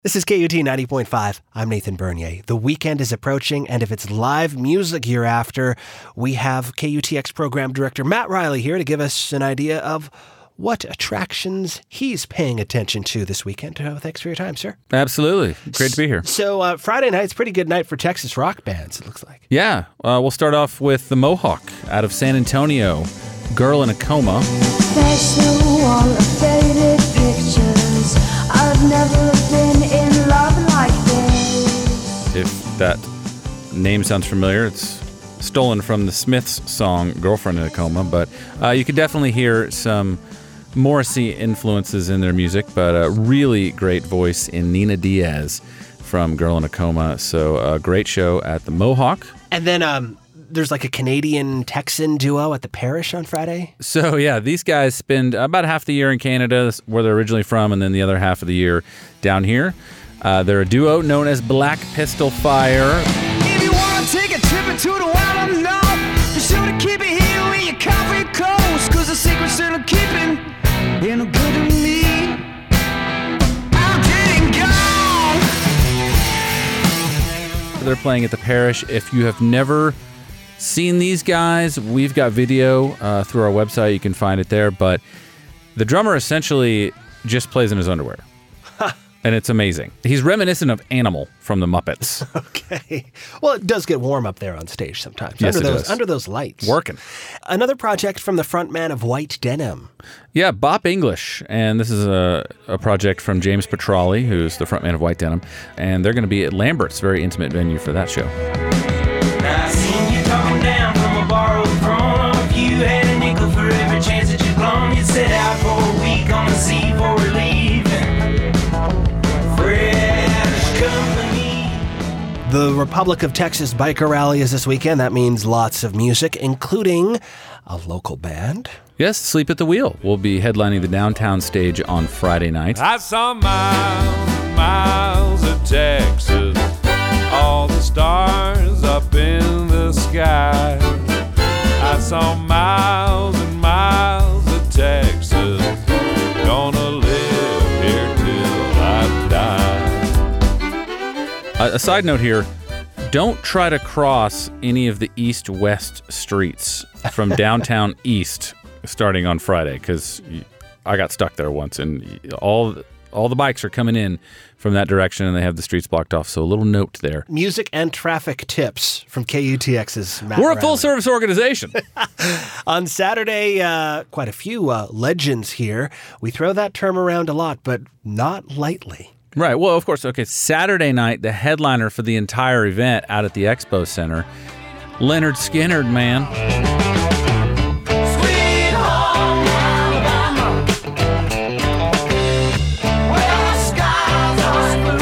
This is KUT 90.5. I'm Nathan Bernier. The weekend is approaching, and if it's live music you're after, we have KUTX program director Matt Riley here to give us an idea of what attractions he's paying attention to this weekend. Thanks for your time, sir. Absolutely. Great to be here. So Friday night's a pretty good night for Texas rock bands, it looks like. Yeah. We'll start off with the Mohawk out of San Antonio, Girl in a Coma. There's no wall of faded pictures. I've never been in love like this. If that name sounds familiar, it's stolen from the Smiths song Girlfriend in a Coma, but you can definitely hear some Morrissey influences in their music, but a really great voice in Nina Diaz from Girl in a Coma. So a great show at the Mohawk. And then there's like a Canadian-Texan duo at the Parish on Friday. So yeah, these guys spend about half the year in Canada, where they're originally from, and then the other half of the year down here. They're a duo known as Black Pistol Fire. If you want to take a trip into the wild unknown, be sure to keep it here with your coffee coats, cause the secrets that I'm keeping ain't no good to me. I'm getting gone. They're playing at the Parish. If you have never seen these guys, we've got video through our website. You can find it there. But the drummer essentially just plays in his underwear. And it's amazing. He's reminiscent of Animal from the Muppets. Okay. Well, it does get warm up there on stage sometimes. Yes, it does. Under those lights. Working. Another project from the frontman of White Denim. Yeah, Bop English. And this is a project from James Petrali, who's the frontman of White Denim. And they're going to be at Lambert's, very intimate venue for that show. Now I seen you talking down from a borrowed throne. If you had a nickel for every chance that you'd blown, you'd set out for a week on the sea for relief. The Republic of Texas Biker Rally is this weekend. That means lots of music, including a local band. Yes, Sleep at the Wheel will be headlining the downtown stage on Friday night. I saw miles and miles of Texas, all the stars up in the sky. I saw miles and miles of Texas, gonna live here till I die. A side note here, don't try to cross any of the east-west streets from downtown east starting on Friday, because I got stuck there once, and all the bikes are coming in from that direction, and they have the streets blocked off, so a little note there. Music and traffic tips from KUTX's Matt We're Riley. a full-service organization. On Saturday, quite a few legends here. We throw that term around a lot, but not lightly. Right. Well, of course. Okay. Saturday night, the headliner for the entire event out at the Expo Center, Leonard Skinner, man. Sweet home Alabama, where the skies are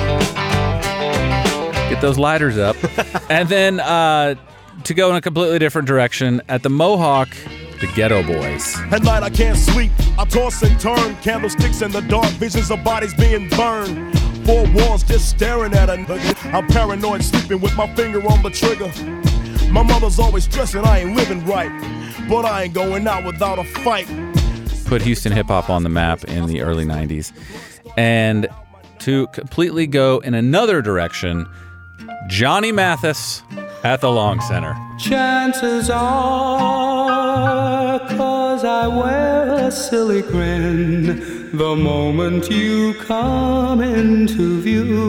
blue. Get those lighters up. And then to go in a completely different direction, at the Mohawk, the Ghetto Boys. At night I can't sleep, I toss and turn, candlesticks in the dark, visions of bodies being burned. Four walls just staring at a nigga. I'm paranoid, sleeping with my finger on the trigger. My mother's always stressing I ain't living right, but I ain't going out without a fight. Put Houston hip-hop on the map in the early 90s. And to completely go in another direction, Johnny Mathis at the Long Center. Chances are, 'cause I wear a silly grin the moment you come into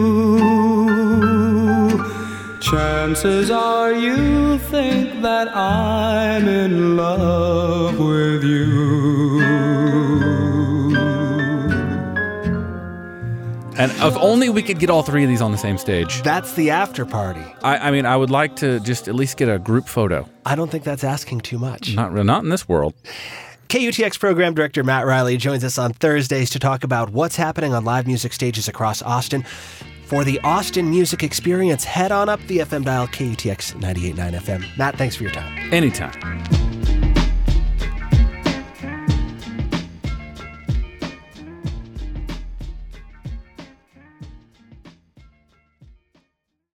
view. Chances are you think that I'm in love with you. And if only we could get all three of these on the same stage. That's the after party. I mean, I would like to just at least get a group photo. I don't think that's asking too much. Not in this world. KUTX program director Matt Riley joins us on Thursdays to talk about what's happening on live music stages across Austin. For the Austin Music Experience, head on up the FM dial, KUTX 98.9 FM. Matt, thanks for your time. Anytime.